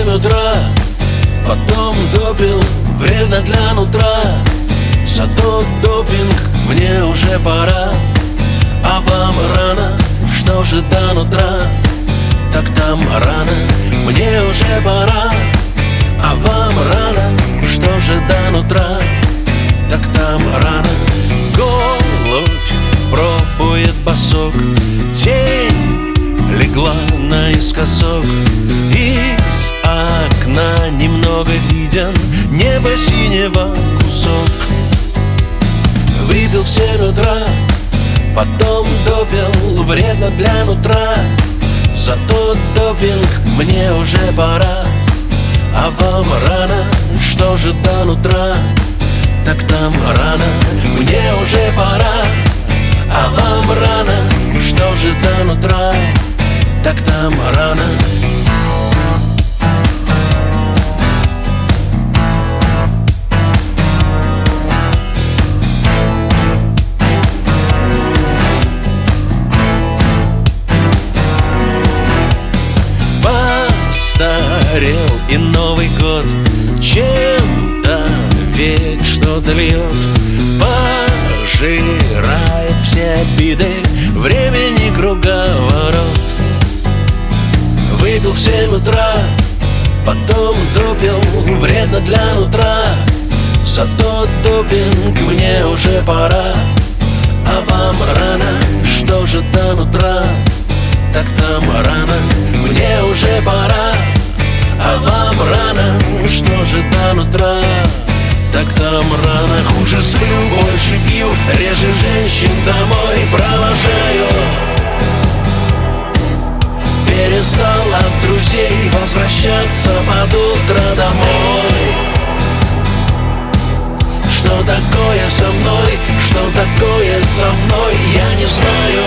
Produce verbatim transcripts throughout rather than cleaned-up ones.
семь утра, потом допил, вредно для нутра. Зато допинг мне уже пора. А вам рано, что же до нутра? Так там рано, мне уже пора. А вам рано, что же до нутра? Так там рано. Голубь пробует босок, тень легла наискосок. Из окна немного виден небо синего кусок. Выпил в семь утра, потом допил, вредно для нутра. Зато допинг мне уже пора. А вам рано, что же до нутра? Так там рано, мне уже пора. А вам рано, что же до нутра? Так там рано. Постарел и Новый год чем-то ведь что-то льет. Пожирает все обиды, времени круговорот. Выпил в семь утра, потом допил, вредно для нутра. Зато допинг мне уже пора. А вам рано, что же до нутра? Так там рано, мне уже пора. А вам рано, что же до нутра? Так там рано. Хуже сплю, больше пью, реже женщин домой провожаю. Перестал от друзей возвращаться под утро домой. Что такое со мной, что такое со мной, я не знаю.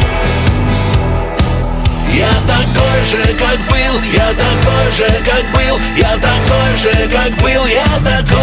Я такой же, как был, я такой же, как был, я такой же, как был, я такой.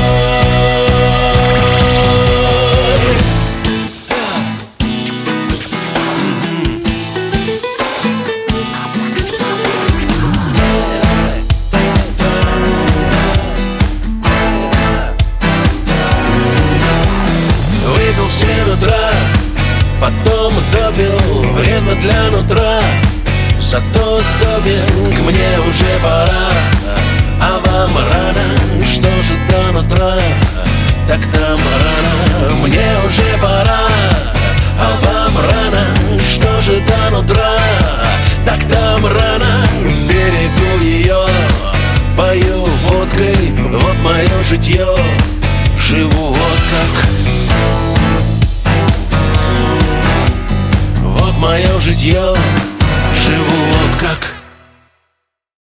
Выпил в семь утра, потом допил, вредно для нутра. Зато допинг мне уже пора. А вам рано, что же до нутра? Так там рано, мне уже пора. А вам рано, что же до нутра? Так там рано, берегу ее, пою водкой, вот мое житье. Живу вот как, вот мое житье.